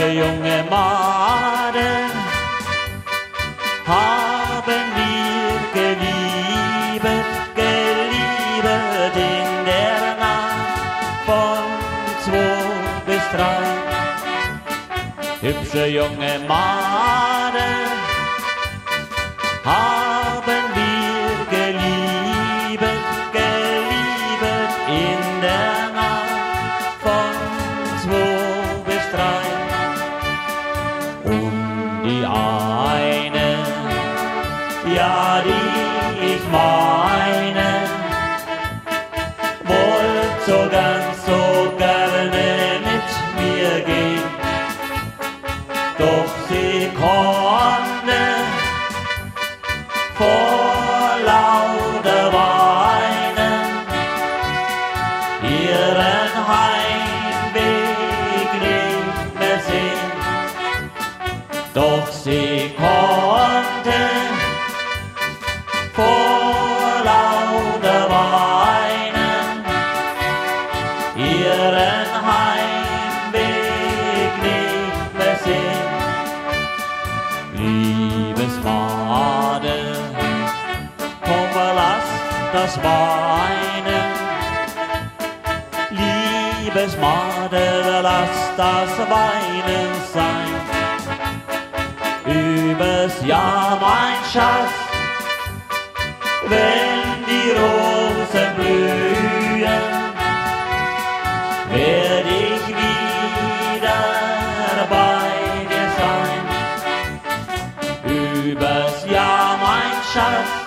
hübsche junge Maden haben wir geliebet in der Nacht von 2 bis 3. Hübsche junge Maden haben wir geliebet in der Nacht von 2 bis 3. Und die eine, ja die ich meine, wollt so ganz so gerne mit mir gehen, doch sie konnte vor lauter Weinen ihren Heimweg nicht mehr sehen. Doch sie konnte vor lauter Weinen ihren Heimweg nicht mehr sehen. Liebes Made, komm, lass das Weinen. Liebes Made, lass das Weinen sein. Übers Jahr, mein Schatz, wenn die Rosen blühen, werd ich wieder bei dir sein. Übers Jahr, mein Schatz,